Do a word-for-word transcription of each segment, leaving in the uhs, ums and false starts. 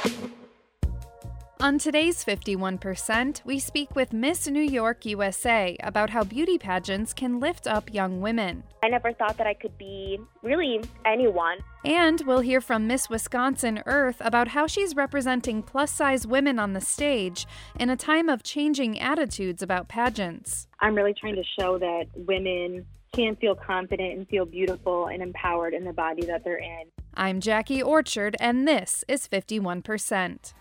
On today's fifty-one percent, we speak with Miss New York U S A about how beauty pageants can lift up young women. I never thought that I could be really anyone. And we'll hear from Miss Wisconsin Earth about how she's representing plus-size women on the stage in a time of changing attitudes about pageants. I'm really trying to show that women can feel confident and feel beautiful and empowered in the body that they're in. I'm Jackie Orchard, and this is fifty-one percent.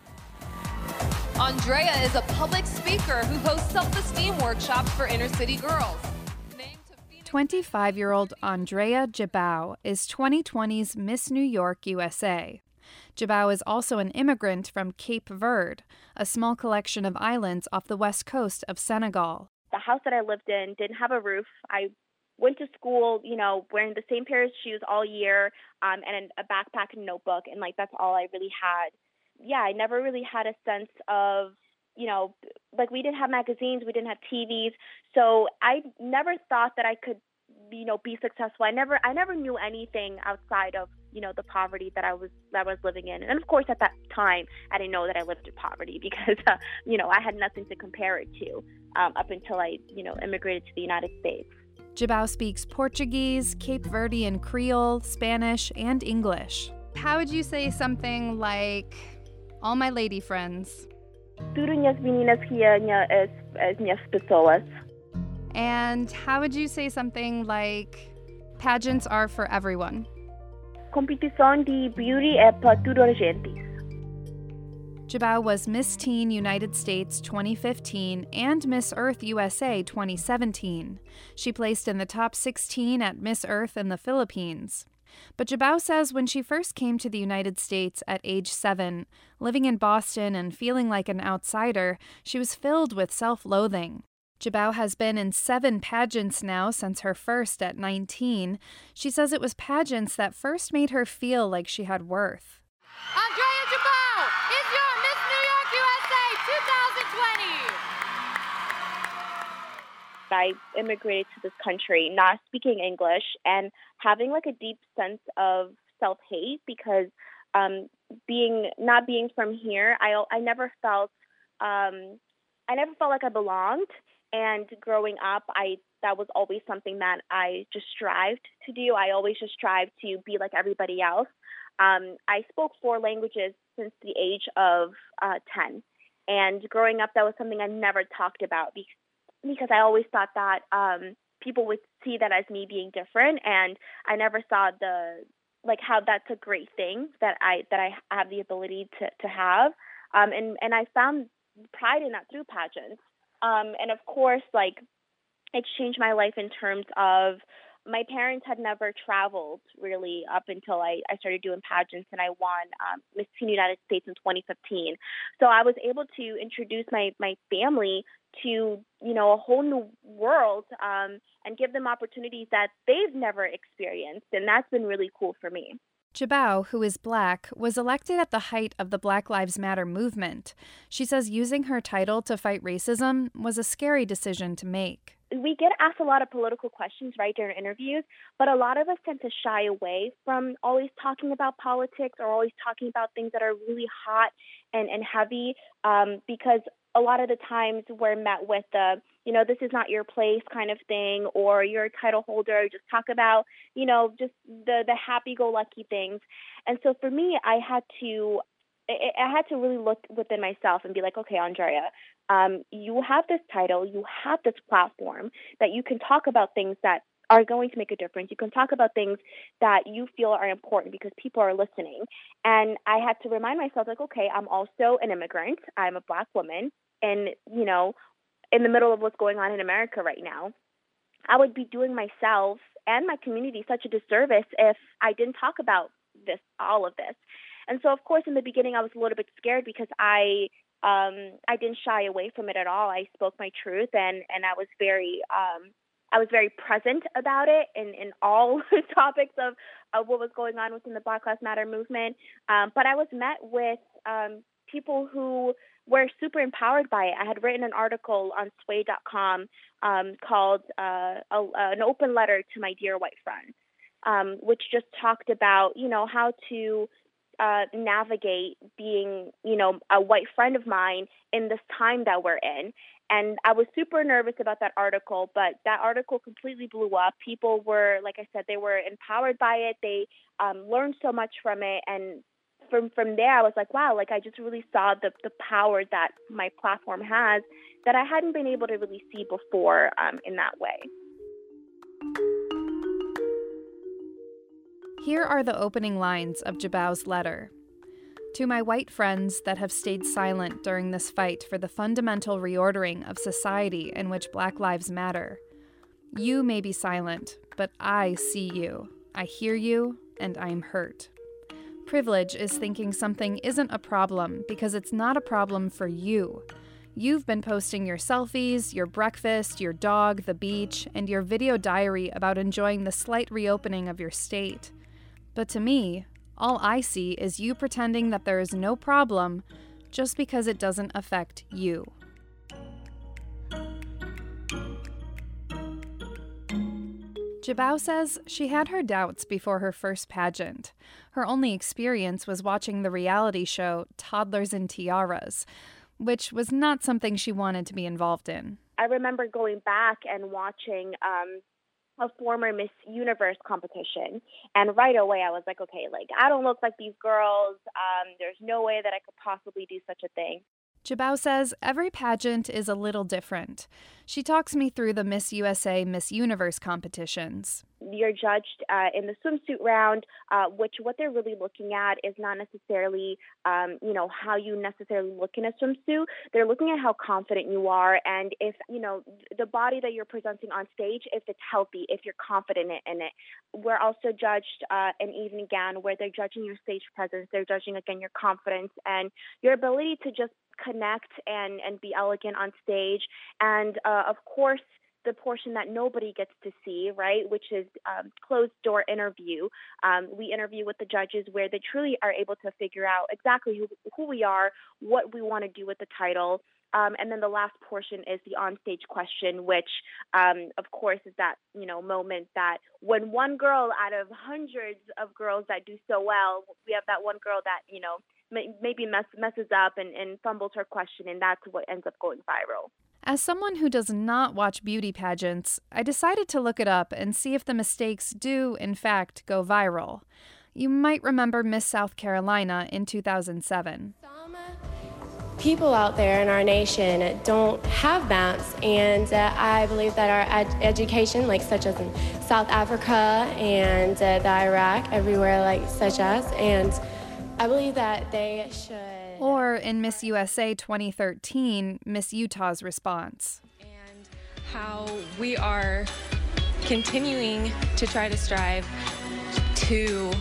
Andrea is a public speaker who hosts self-esteem workshops for inner-city girls. twenty-five-year-old Andrea Jabau is twenty twenty's Miss New York U S A. Jabau is also an immigrant from Cape Verde, a small collection of islands off the west coast of Senegal. The house that I lived in didn't have a roof. I went to school, you know, wearing the same pair of shoes all year, um, and a backpack and notebook, and, like, that's all I really had. Yeah, I never really had a sense of, you know, like, we didn't have magazines, we didn't have T Vs, so I never thought that I could, you know, be successful. I never, I never knew anything outside of, you know, the poverty that I was that I was living in. And of course, at that time, I didn't know that I lived in poverty because, uh, you know, I had nothing to compare it to um, up until I, you know, immigrated to the United States. Jabau speaks Portuguese, Cape Verdean Creole, Spanish, and English. How would you say something like, all my lady friends? Tudo minhas meninas here, as, as minhas pessoas. And how would you say something like, pageants are for everyone? Competição de beauty é para tudo a gente. Jabau was Miss Teen United States twenty fifteen and Miss Earth U S A twenty seventeen. She placed in the top sixteen at Miss Earth in the Philippines. But Jabau says when she first came to the United States at age seven, living in Boston and feeling like an outsider, she was filled with self-loathing. Jabau has been in seven pageants now since her first at nineteen. She says it was pageants that first made her feel like she had worth. Andrea Jabau is your Miss New York U S A twenty twenty. I immigrated to this country not speaking English and having like a deep sense of self-hate because um, being not being from here, I I never felt um, I never felt like I belonged. And growing up, I that was always something that I just strived to do. I always just strived to be like everybody else. Um, I spoke four languages since the age of uh, ten. And growing up, that was something I never talked about because, because I always thought that um, people would see that as me being different. And I never saw the like how that's a great thing that I that I have the ability to, to have. Um, and, and I found pride in that through pageants. Um, and of course, like, it's changed my life in terms of my parents had never traveled really up until I, I started doing pageants and I won um, Miss Teen United States in twenty fifteen. So I was able to introduce my, my family to, you know, a whole new world um, and give them opportunities that they've never experienced. And that's been really cool for me. Jabau, who is Black, was elected at the height of the Black Lives Matter movement. She says using her title to fight racism was a scary decision to make. We get asked a lot of political questions, right, during interviews, but a lot of us tend to shy away from always talking about politics or always talking about things that are really hot and, and heavy um, because a lot of the times we're met with the, you know, this is not your place kind of thing, or you're a title holder, just talk about, you know, just the, the happy-go-lucky things. And so for me, I had to, I had to really look within myself and be like, okay, Andrea, um, you have this title, you have this platform that you can talk about things that are going to make a difference. You can talk about things that you feel are important because people are listening. And I had to remind myself, like, okay, I'm also an immigrant. I'm a Black woman. And, you know, in the middle of what's going on in America right now, I would be doing myself and my community such a disservice if I didn't talk about this, all of this. And so, of course, in the beginning, I was a little bit scared because I um, I didn't shy away from it at all. I spoke my truth, and, and I was very um, I was very present about it in, in all topics of, of what was going on within the Black Lives Matter movement. Um, but I was met with um, people who were super empowered by it. I had written an article on sway dot com um, called uh, a, an open letter to my dear white friend, um, which just talked about, you know, how to uh, navigate being, you know, a white friend of mine in this time that we're in. And I was super nervous about that article, but that article completely blew up. People were, like I said, they were empowered by it. They um, learned so much from it. And from from there, I was like, wow, like I just really saw the, the power that my platform has that I hadn't been able to really see before um, in that way. Here are the opening lines of Jabao's letter. To my white friends that have stayed silent during this fight for the fundamental reordering of society in which Black lives matter. You may be silent, but I see you. I hear you, and I'm hurt. Privilege is thinking something isn't a problem because it's not a problem for you. You've been posting your selfies, your breakfast, your dog, the beach, and your video diary about enjoying the slight reopening of your state. But to me, all I see is you pretending that there is no problem just because it doesn't affect you. Jabao says she had her doubts before her first pageant. Her only experience was watching the reality show Toddlers in Tiaras, which was not something she wanted to be involved in. I remember going back and watching um, a former Miss Universe competition. And right away I was like, okay, like I don't look like these girls. Um, there's no way that I could possibly do such a thing. Jabao says every pageant is a little different. She talks me through the Miss U S A, Miss Universe competitions. You're judged uh, in the swimsuit round, uh, which what they're really looking at is not necessarily, um, you know, how you necessarily look in a swimsuit. They're looking at how confident you are and if, you know, the body that you're presenting on stage, if it's healthy, if you're confident in it. We're also judged uh, in evening gown where they're judging your stage presence. They're judging, again, your confidence and your ability to just connect and, and be elegant on stage. And, uh, of course, the portion that nobody gets to see, right, which is um, closed-door interview. Um, we interview with the judges where they truly are able to figure out exactly who, who we are, what we want to do with the title. Um, and then the last portion is the onstage question, which, um, of course, is that, you know, moment that when one girl out of hundreds of girls that do so well, we have that one girl that, you know, may, maybe mess, messes up and, and fumbles her question, and that's what ends up going viral. As someone who does not watch beauty pageants, I decided to look it up and see if the mistakes do, in fact, go viral. You might remember Miss South Carolina in two thousand seven. Some people out there in our nation don't have maps, and uh, I believe that our ed- education, like such as in South Africa and uh, the Iraq, everywhere like such as, and I believe that they should... Or in Miss U S A twenty thirteen, Miss Utah's response. And how we are continuing to try to strive to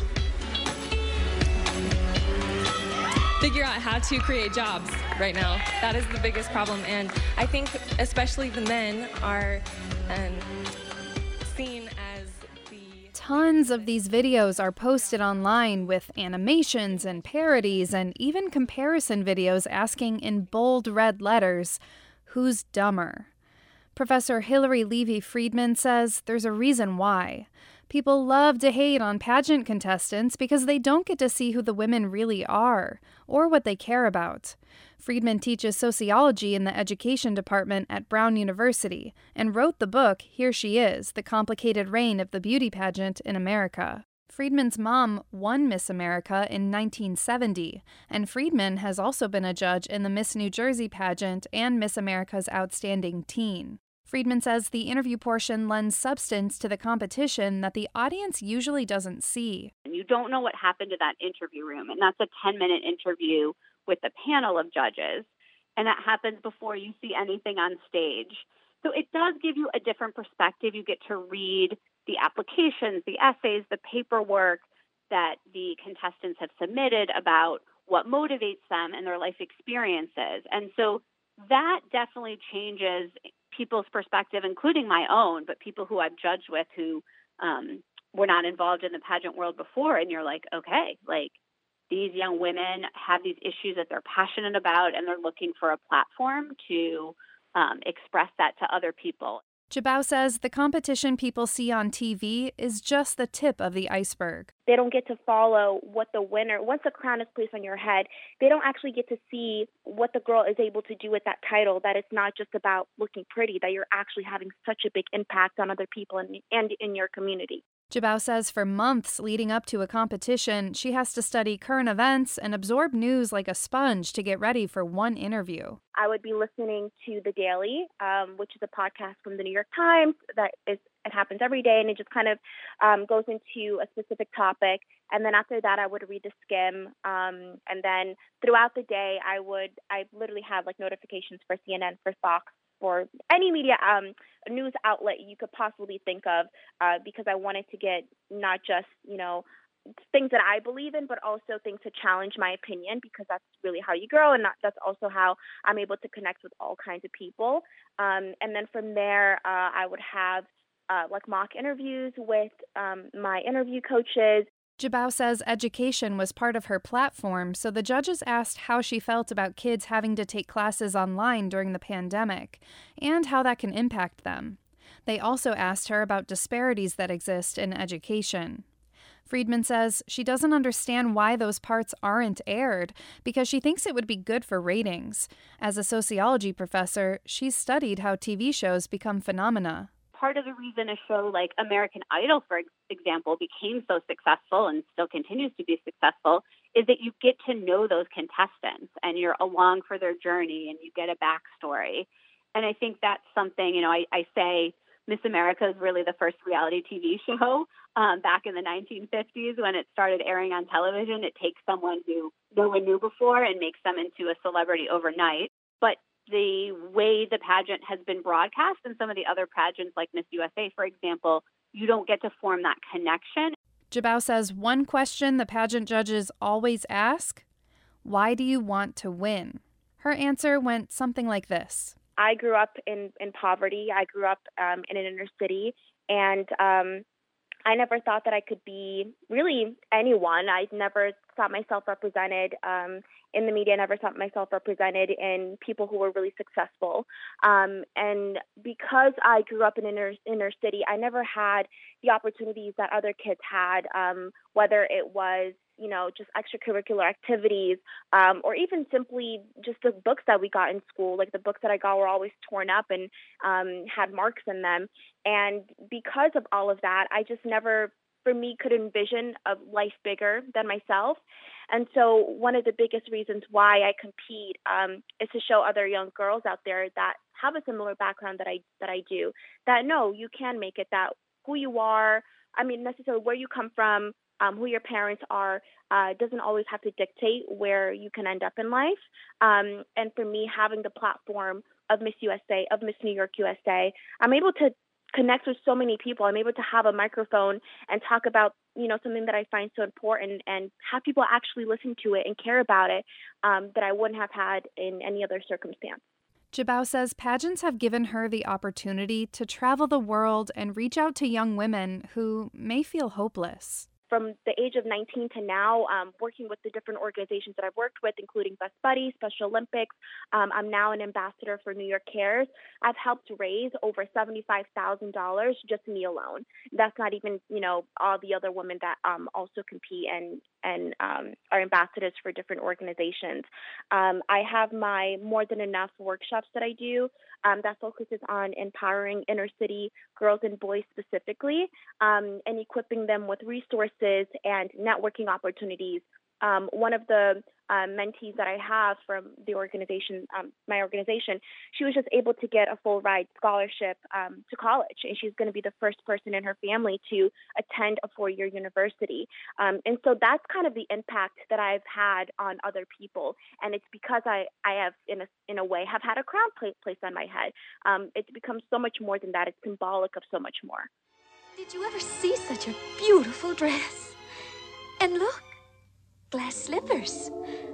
figure out how to create jobs right now. That is the biggest problem. And I think especially the men are um, seen as Tons of these videos are posted online with animations and parodies and even comparison videos asking in bold red letters, who's dumber? Professor Hillary Levy Friedman says there's a reason why. People love to hate on pageant contestants because they don't get to see who the women really are or what they care about. Friedman teaches sociology in the education department at Brown University and wrote the book Here She Is, The Complicated Reign of the Beauty Pageant in America. Friedman's mom won Miss America in nineteen seventy, and Friedman has also been a judge in the Miss New Jersey pageant and Miss America's Outstanding Teen. Friedman says the interview portion lends substance to the competition that the audience usually doesn't see. You don't know what happened to that interview room, and that's a ten-minute interview with a panel of judges, and that happens before you see anything on stage. So it does give you a different perspective. You get to read the applications, the essays, the paperwork that the contestants have submitted about what motivates them and their life experiences. And so that definitely changes people's perspective, including my own, but people who I've judged with who um, were not involved in the pageant world before. And you're like, okay, like these young women have these issues that they're passionate about, and they're looking for a platform to um, express that to other people. Jabao says the competition people see on T V is just the tip of the iceberg. They don't get to follow what the winner, once a crown is placed on your head, they don't actually get to see what the girl is able to do with that title, that it's not just about looking pretty, that you're actually having such a big impact on other people and, and in your community. Jabao says for months leading up to a competition, she has to study current events and absorb news like a sponge to get ready for one interview. I would be listening to The Daily, um, which is a podcast from the New York Times that is it happens every day, and it just kind of um, goes into a specific topic. And then after that, I would read the skim. Um, and then throughout the day, I would I literally have like notifications for C N N, for Fox, for any media um, news outlet you could possibly think of, uh, because I wanted to get not just, you know, things that I believe in, but also things to challenge my opinion, because that's really how you grow. And that's also how I'm able to connect with all kinds of people. Um, and then from there, uh, I would have uh, like mock interviews with um, my interview coaches. Jabao says education was part of her platform, so the judges asked how she felt about kids having to take classes online during the pandemic and how that can impact them. They also asked her about disparities that exist in education. Friedman says she doesn't understand why those parts aren't aired because she thinks it would be good for ratings. As a sociology professor, she's studied how T V shows become phenomena. Part of the reason a show like American Idol, for example, became so successful and still continues to be successful is that you get to know those contestants and you're along for their journey and you get a backstory. And I think that's something, you know, I, I say Miss America is really the first reality T V show um, back in the nineteen fifties when it started airing on television. It takes someone who no one knew before and makes them into a celebrity overnight. But the way the pageant has been broadcast and some of the other pageants like Miss U S A, for example, you don't get to form that connection. Jabao says one question the pageant judges always ask, why do you want to win? Her answer went something like this. I grew up in, in poverty. I grew up um, in an inner city, and um, I never thought that I could be really anyone. I never thought myself represented um, in the media. I never thought myself represented in people who were really successful. Um, and because I grew up in an inner, inner city, I never had the opportunities that other kids had, um, whether it was, you know, just extracurricular activities, um, or even simply just the books that we got in school. Like the books that I got were always torn up and um, had marks in them. And because of all of that, I just never, for me, could envision a life bigger than myself. And so one of the biggest reasons why I compete um, is to show other young girls out there that have a similar background that I that I do, that no, you can make it, that who you are, I mean, necessarily where you come from, Um, who your parents are, uh, doesn't always have to dictate where you can end up in life. Um, and for me, having the platform of Miss U S A, of Miss New York U S A, I'm able to connect with so many people. I'm able to have a microphone and talk about, you know, something that I find so important and have people actually listen to it and care about it um, that I wouldn't have had in any other circumstance. Jabao says pageants have given her the opportunity to travel the world and reach out to young women who may feel hopeless. From the age of nineteen to now, um, working with the different organizations that I've worked with, including Best Buddies, Special Olympics. Um, I'm now an ambassador for New York Cares. I've helped raise over seventy-five thousand dollars, just me alone. That's not even, you know, all the other women that um, also compete and and um, are ambassadors for different organizations. Um, I have my More Than Enough workshops that I do um, that focuses on empowering inner city girls and boys specifically, um, and equipping them with resources and networking opportunities. Um, one of the um, mentees that I have from the organization, um, my organization, she was just able to get a full ride scholarship um, to college, and she's going to be the first person in her family to attend a four-year university. Um, and so that's kind of the impact that I've had on other people, and it's because I, I have, in a in a way, have had a crown placed on my head. Um, it's become so much more than that. It's symbolic of so much more. Did you ever see such a beautiful dress? And look, glass slippers.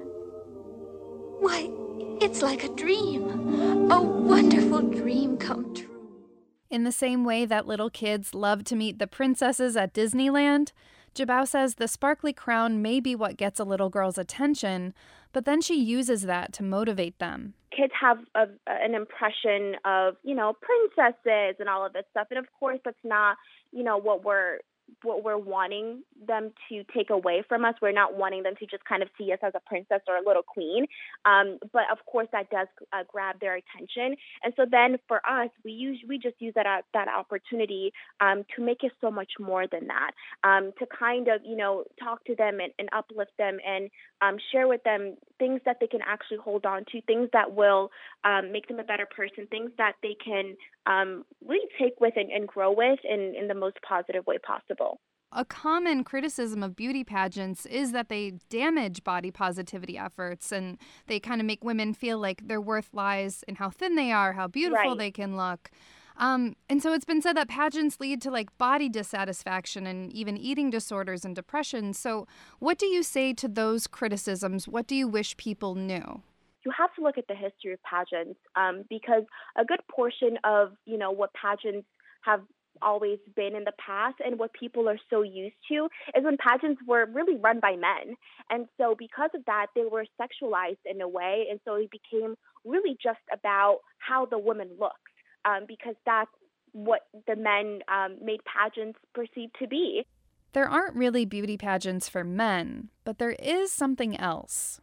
Why, it's like a dream. A wonderful dream come true. In the same way that little kids love to meet the princesses at Disneyland, Jabao says the sparkly crown may be what gets a little girl's attention, But then she uses that to motivate them. Kids have a, an impression of, you know, princesses and all of this stuff. And of course, that's not, you know, what we're what we're wanting them to take away from us. We're not wanting them to just kind of see us as a princess or a little queen. Um, but of course, that does uh, grab their attention. And so then for us, we use we just use that uh, that opportunity um, to make it so much more than that. Um, to kind of, you know, talk to them and, and uplift them and um, share with them things that they can actually hold on to, things that will um, make them a better person, things that they can um, really take with and, and grow with in, in the most positive way possible. A common criticism of beauty pageants is that they damage body positivity efforts and they kind of make women feel like their worth lies in how thin they are, how beautiful Right. they can look. Um, and so it's been said that pageants lead to like body dissatisfaction and even eating disorders and depression. So what do you say to those criticisms? What do you wish people knew? You have to look at the history of pageants um, because a good portion of, you know, what pageants have always been in the past and what people are so used to is when pageants were really run by men. And so because of that, they were sexualized in a way. And so it became really just about how the woman looks um, because that's what the men um, made pageants perceived to be. There aren't really beauty pageants for men, but there is something else.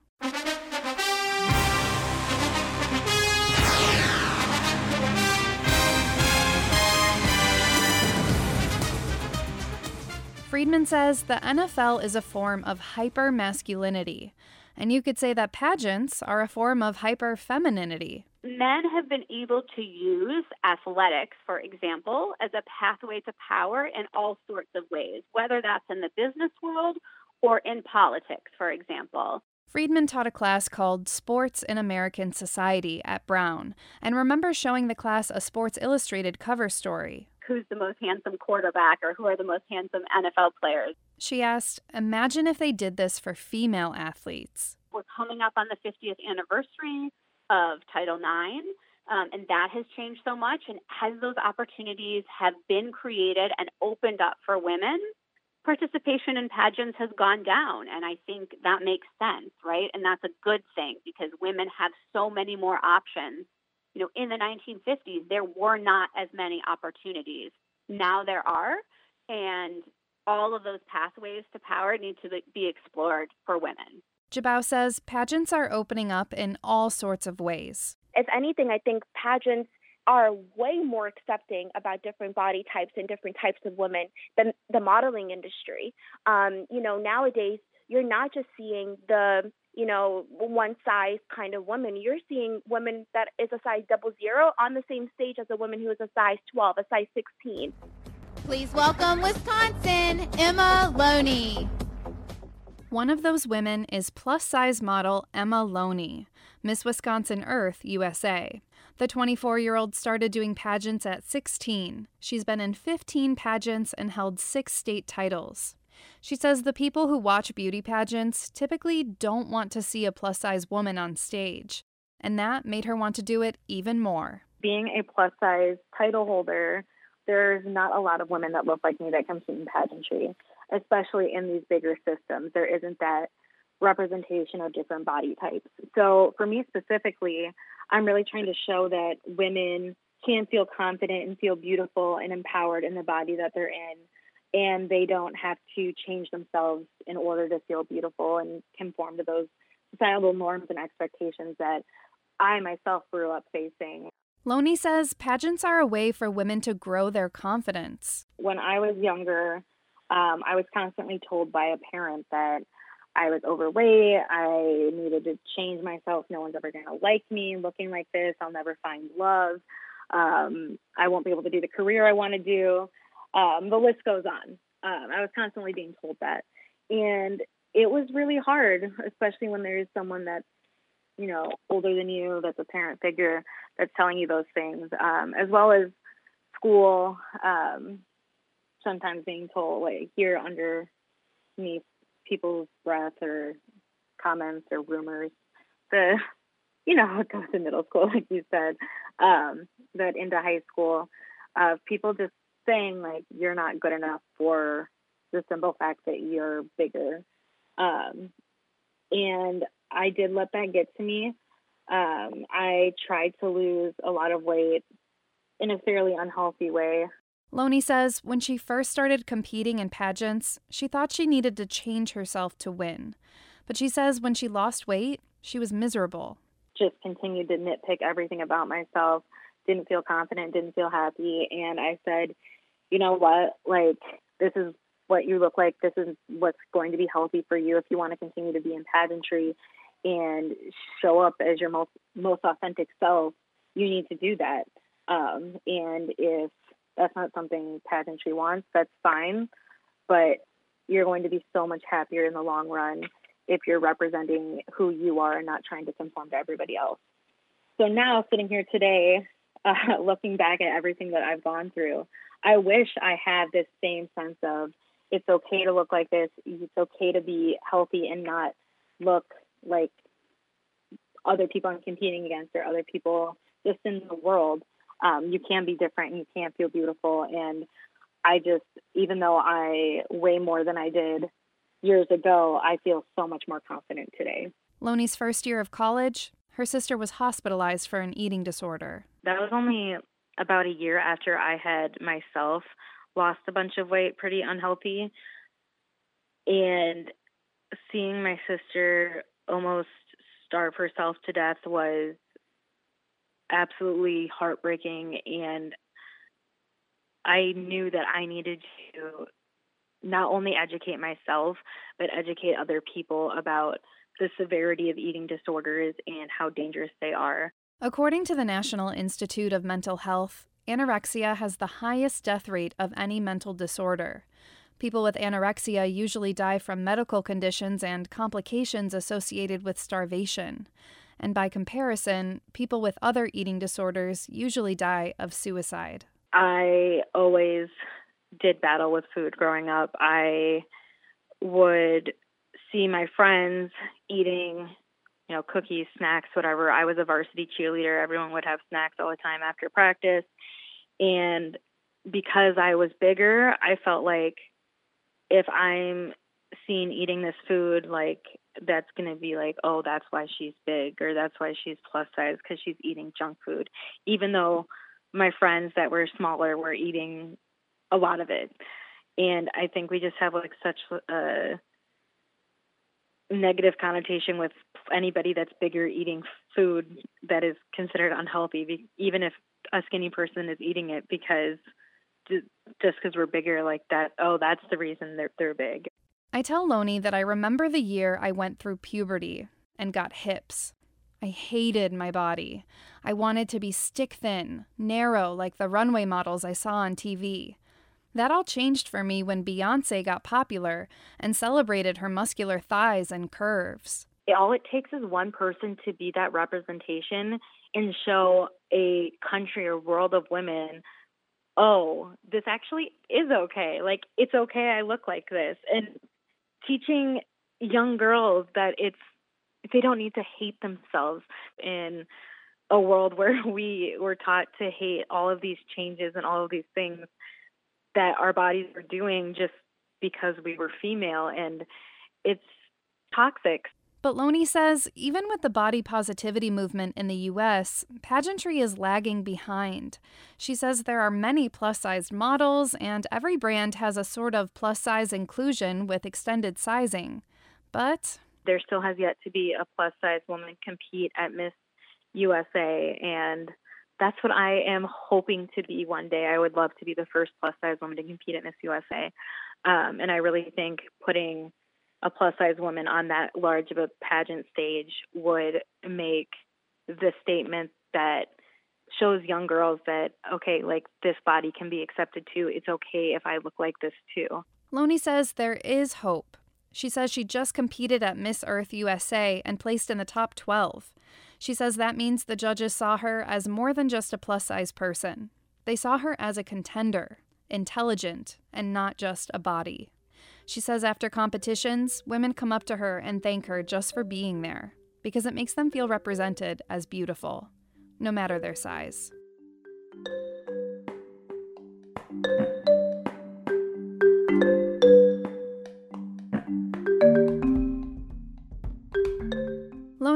Friedman says the N F L is a form of hyper-masculinity, and you could say that pageants are a form of hyper-femininity. Men have been able to use athletics, for example, as a pathway to power in all sorts of ways, whether that's in the business world or in politics, for example. Friedman taught a class called Sports in American Society at Brown, and remembers showing the class a Sports Illustrated cover story. Who's the most handsome quarterback or who are the most handsome N F L players? She asked, imagine if they did this for female athletes. We're coming up on the fiftieth anniversary of Title nine, um, and that has changed so much. And as those opportunities have been created and opened up for women, participation in pageants has gone down. And I think that makes sense, right? And that's a good thing because women have so many more options. You know, in the nineteen fifties, there were not as many opportunities. Now there are, and all of those pathways to power need to be explored for women. Jabbow says pageants are opening up in all sorts of ways. If anything, I think pageants are way more accepting about different body types and different types of women than the modeling industry. Um, you know, nowadays, you're not just seeing the you know, one size kind of woman. You're seeing women that is a size double zero on the same stage as a woman who is a size twelve, a size sixteen. Please welcome Wisconsin, Emma Loney. One of those women is plus-size model Emma Loney, Miss Wisconsin Earth, U S A. The twenty-four-year-old started doing pageants at sixteen. She's been in fifteen pageants and held six state titles. She says the people who watch beauty pageants typically don't want to see a plus-size woman on stage, and that made her want to do it even more. Being a plus-size title holder, there's not a lot of women that look like me that compete in pageantry, especially in these bigger systems. There isn't that representation of different body types. So for me specifically, I'm really trying to show that women can feel confident and feel beautiful and empowered in the body that they're in. And they don't have to change themselves in order to feel beautiful and conform to those societal norms and expectations that I myself grew up facing. Loney says pageants are a way for women to grow their confidence. When I was younger, um, I was constantly told by a parent that I was overweight, I needed to change myself, no one's ever going to like me looking like this, I'll never find love, um, I won't be able to do the career I want to do. Um, the list goes on. Um, I was constantly being told that. And it was really hard, especially when there's someone that's, you know, older than you, that's a parent figure that's telling you those things, um, as well as school, um, sometimes being told, like, you're underneath people's breath or comments or rumors. The, you know, it goes to middle school, like you said, um, but into high school, uh, people just saying like you're not good enough for the simple fact that you're bigger. Um, and I did let that get to me. Um, I tried to lose a lot of weight in a fairly unhealthy way. Loney says when she first started competing in pageants, she thought she needed to change herself to win. But she says when she lost weight, she was miserable. Just continued to nitpick everything about myself, didn't feel confident, didn't feel happy. And I said, you know what, like, this is what you look like. This is what's going to be healthy for you if you want to continue to be in pageantry and show up as your most, most authentic self. You need to do that. Um, and if that's not something pageantry wants, that's fine. But you're going to be so much happier in the long run if you're representing who you are and not trying to conform to everybody else. So now, sitting here today, uh, looking back at everything that I've gone through, I wish I had this same sense of it's okay to look like this. It's okay to be healthy and not look like other people I'm competing against or other people just in the world. Um, you can be different and you can feel beautiful. And I just, even though I weigh more than I did years ago, I feel so much more confident today. Loney's first year of college, her sister was hospitalized for an eating disorder. That was only about a year after I had myself lost a bunch of weight, pretty unhealthy. And seeing my sister almost starve herself to death was absolutely heartbreaking. And I knew that I needed to not only educate myself, but educate other people about the severity of eating disorders and how dangerous they are. According to the National Institute of Mental Health, anorexia has the highest death rate of any mental disorder. People with anorexia usually die from medical conditions and complications associated with starvation. And by comparison, people with other eating disorders usually die of suicide. I always did battle with food growing up. I would see my friends eating, you know, cookies, snacks, whatever. I was a varsity cheerleader. Everyone would have snacks all the time after practice. And because I was bigger, I felt like if I'm seen eating this food, like, that's going to be like, oh, that's why she's big, or that's why she's plus size, because she's eating junk food, even though my friends that were smaller were eating a lot of it. And I think we just have like such a negative connotation with anybody that's bigger eating food that is considered unhealthy, even if a skinny person is eating it, because just because we're bigger, like that, oh, that's the reason they're they're big. I tell Loney that I remember the year I went through puberty and got hips. I hated my body. I wanted to be stick thin, narrow like the runway models I saw on T V. That all changed for me when Beyoncé got popular and celebrated her muscular thighs and curves. All it takes is one person to be that representation and show a country or world of women, oh, this actually is okay. Like, it's okay I look like this. And teaching young girls that it's they don't need to hate themselves in a world where we were taught to hate all of these changes and all of these things that our bodies are doing just because we were female, and it's toxic. But Loney says even with the body positivity movement in the U S, pageantry is lagging behind. She says there are many plus-sized models, and every brand has a sort of plus-size inclusion with extended sizing. But there still has yet to be a plus-size woman compete at Miss U S A, and that's what I am hoping to be one day. I would love to be the first plus-size woman to compete at Miss U S A. Um, and I really think putting a plus-size woman on that large of a pageant stage would make the statement that shows young girls that, okay, like, this body can be accepted too. It's okay if I look like this too. Loney says there is hope. She says she just competed at Miss Earth U S A and placed in the top twelve. She says that means the judges saw her as more than just a plus-size person. They saw her as a contender, intelligent, and not just a body. She says after competitions, women come up to her and thank her just for being there, because it makes them feel represented as beautiful, no matter their size.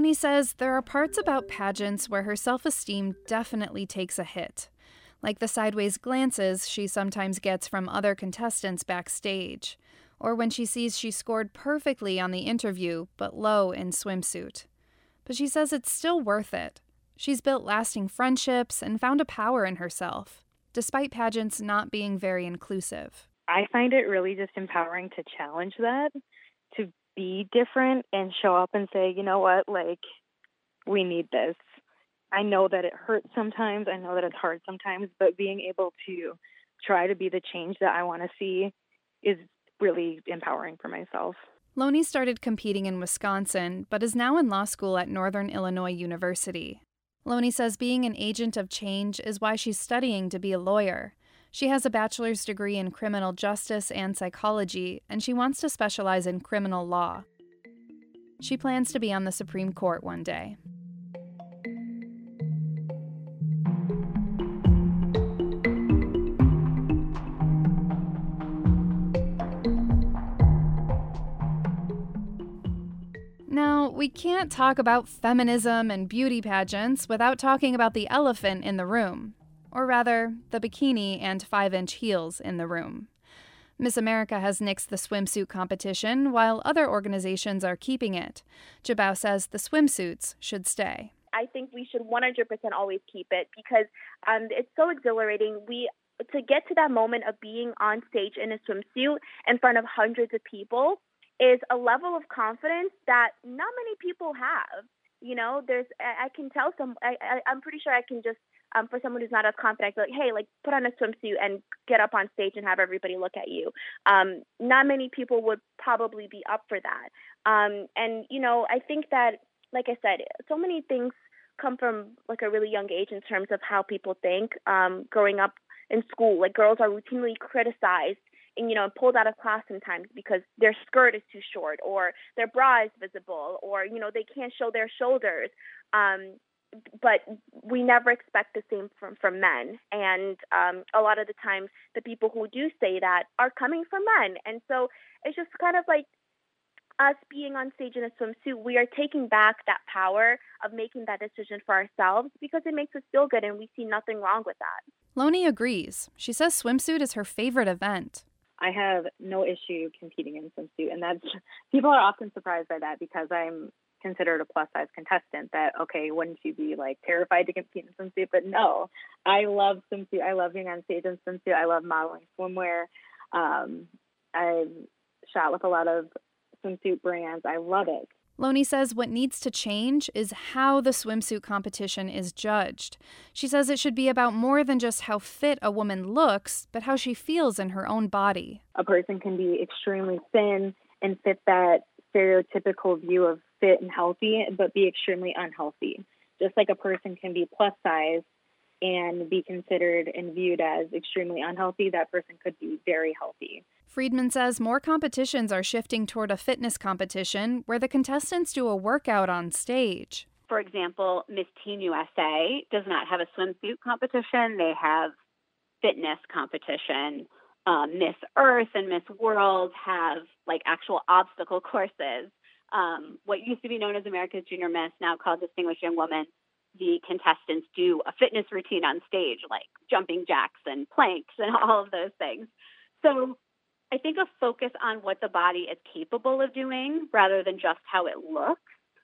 Loney says there are parts about pageants where her self-esteem definitely takes a hit, like the sideways glances she sometimes gets from other contestants backstage, or when she sees she scored perfectly on the interview but low in swimsuit. But she says it's still worth it. She's built lasting friendships and found a power in herself, despite pageants not being very inclusive. I find it really just empowering to challenge that, to be different and show up and say, you know what, like, we need this. I know that it hurts sometimes. I know that it's hard sometimes, but being able to try to be the change that I want to see is really empowering for myself. Loney started competing in Wisconsin, but is now in law school at Northern Illinois University. Loney says being an agent of change is why she's studying to be a lawyer. She has a bachelor's degree in criminal justice and psychology, and she wants to specialize in criminal law. She plans to be on the Supreme Court one day. Now, we can't talk about feminism and beauty pageants without talking about the elephant in the room. Or rather, the bikini and five-inch heels in the room. Miss America has nixed the swimsuit competition, while other organizations are keeping it. Jabao says the swimsuits should stay. I think we should one hundred percent always keep it because um, it's so exhilarating. We to get to that moment of being on stage in a swimsuit in front of hundreds of people is a level of confidence that not many people have. You know, there's I, I can tell some. I, I I'm pretty sure I can just. Um, for someone who's not as confident, like, hey, like, put on a swimsuit and get up on stage and have everybody look at you. Um, not many people would probably be up for that. Um, and, you know, I think that, like I said, so many things come from, like, a really young age in terms of how people think. Um, growing up in school, like, girls are routinely criticized and, you know, pulled out of class sometimes because their skirt is too short or their bra is visible or, you know, they can't show their shoulders. Um But we never expect the same from, from men. And um, a lot of the times, the people who do say that are coming from men. And so it's just kind of like us being on stage in a swimsuit, we are taking back that power of making that decision for ourselves because it makes us feel good and we see nothing wrong with that. Loney agrees. She says swimsuit is her favorite event. I have no issue competing in swimsuit. And that's people are often surprised by that because I'm considered a plus size contestant that, okay, wouldn't you be like terrified to compete in swimsuit? But no, I love swimsuit. I love being on stage in swimsuit. I love modeling swimwear. Um, I've shot with a lot of swimsuit brands. I love it. Loney says what needs to change is how the swimsuit competition is judged. She says it should be about more than just how fit a woman looks, but how she feels in her own body. A person can be extremely thin and fit that stereotypical view of fit and healthy, but be extremely unhealthy. Just like a person can be plus size and be considered and viewed as extremely unhealthy, that person could be very healthy. Friedman says more competitions are shifting toward a fitness competition where the contestants do a workout on stage. For example, Miss Teen U S A does not have a swimsuit competition. They have fitness competition. Um, Miss Earth and Miss World have like actual obstacle courses. Um, what used to be known as America's Junior Miss, now called Distinguished Young Woman, the contestants do a fitness routine on stage, like jumping jacks and planks and all of those things. So I think a focus on what the body is capable of doing rather than just how it looks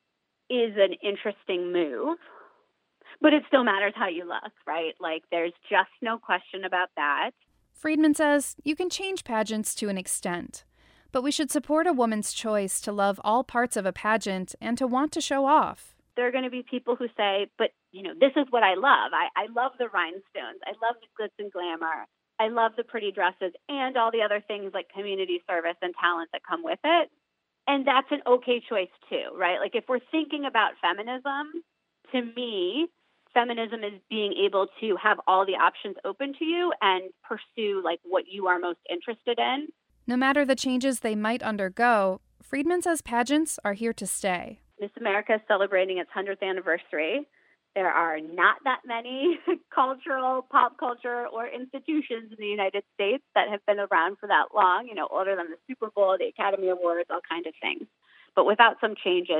is an interesting move. But it still matters how you look, right? Like there's just no question about that. Friedman says you can change pageants to an extent, but we should support a woman's choice to love all parts of a pageant and to want to show off. There are going to be people who say, but, you know, this is what I love. I, I love the rhinestones. I love the glitz and glamour. I love the pretty dresses and all the other things like community service and talent that come with it. And that's an okay choice too, right? Like if we're thinking about feminism, to me, feminism is being able to have all the options open to you and pursue like what you are most interested in. No matter the changes they might undergo, Friedman says pageants are here to stay. Miss America is celebrating its hundredth anniversary. There are not that many cultural, pop culture, or institutions in the United States that have been around for that long, you know, older than the Super Bowl, the Academy Awards, all kinds of things. But without some changes,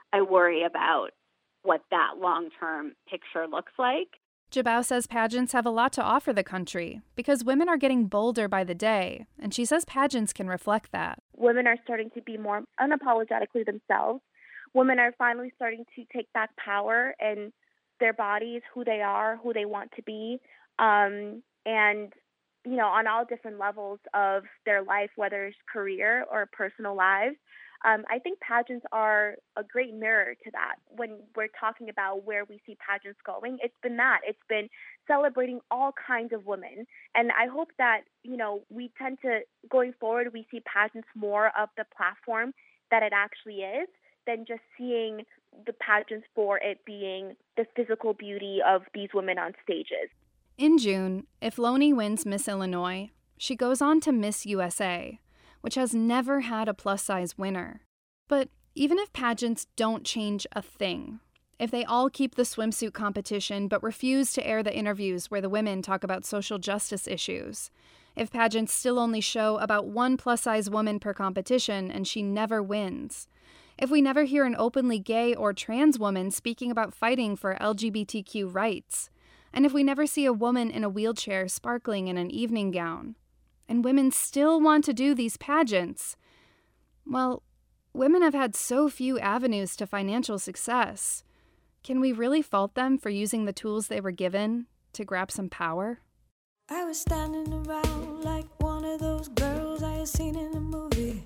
I worry about what that long-term picture looks like. Jabao says pageants have a lot to offer the country because women are getting bolder by the day, and she says pageants can reflect that. Women are starting to be more unapologetically themselves. Women are finally starting to take back power in their bodies, who they are, who they want to be, um, and, you know, on all different levels of their life, whether it's career or personal lives. Um, I think pageants are a great mirror to that. When we're talking about where we see pageants going, it's been that. It's been celebrating all kinds of women. And I hope that, you know, we tend to, going forward, we see pageants more of the platform that it actually is than just seeing the pageants for it being the physical beauty of these women on stages. In June, if Loney wins Miss Illinois, she goes on to Miss U S A, which has never had a plus-size winner. But even if pageants don't change a thing, if they all keep the swimsuit competition but refuse to air the interviews where the women talk about social justice issues, if pageants still only show about one plus-size woman per competition and she never wins, if we never hear an openly gay or trans woman speaking about fighting for L G B T Q rights, and if we never see a woman in a wheelchair sparkling in an evening gown, and women still want to do these pageants, well, women have had so few avenues to financial success. Can we really fault them for using the tools they were given to grab some power? I was standing around like one of those girls I had seen in a movie.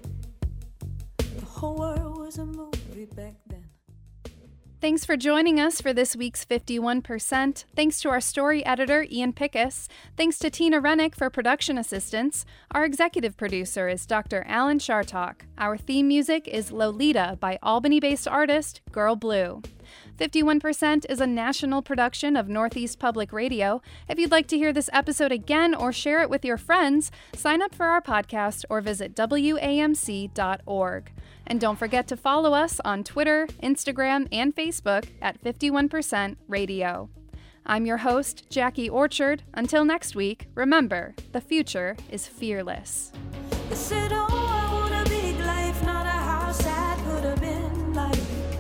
The whole world was a movie back then. Thanks for joining us for this week's fifty-one percent. Thanks to our story editor, Ian Pickus. Thanks to Tina Rennick for production assistance. Our executive producer is Doctor Alan Shartok. Our theme music is Lolita by Albany-based artist Girl Blue. fifty-one percent is a national production of Northeast Public Radio. If you'd like to hear this episode again or share it with your friends, sign up for our podcast or visit W A M C dot org. And don't forget to follow us on Twitter, Instagram, and Facebook at fifty-one percent Radio. I'm your host, Jackie Orchard. Until next week, remember, the future is fearless. They said, oh, I want a big life, not a house that could have been like.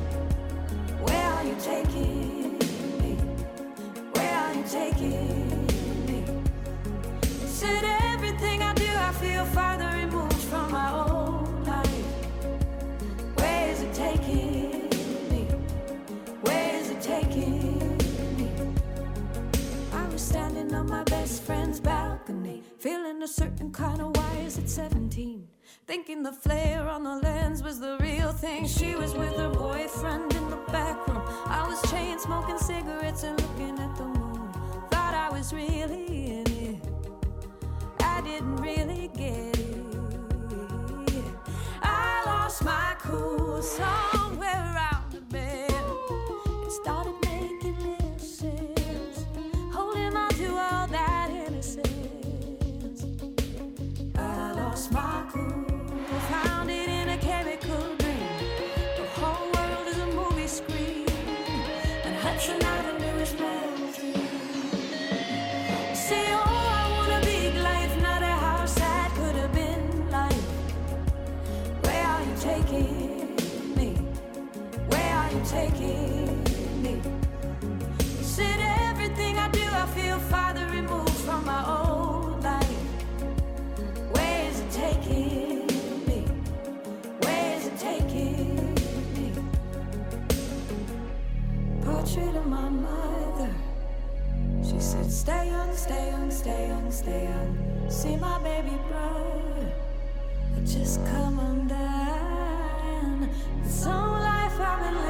Where are you taking me? Where are you taking me? They said, everything I do, I feel farther removed from my own life. Where is it taking me? Where is it taking me? I was standing on my best friend's balcony, feeling a certain kind of wise at seventeen, thinking the flare on the lens was the real thing. She was with her boyfriend in the back room. I was chain smoking cigarettes and looking at the moon. Thought I was really in it. I didn't really get it. I lost my cool somewhere around the bed. It started making little sense, holding on to all that innocence. I lost my cool, found it in a chemical dream. The whole world is a movie screen, and Hudson Avenue is melting. Say, oh, I want a big life, not a house that could have been like. Where are you taking me? Where are you taking me? You said everything I do, I feel farther removed from my old life. Where is it taking me? Where is it taking me? Portrait of my mother. She said, stay young, stay young, stay young, stay young. See my baby brother, just come undone. This whole life I've been living.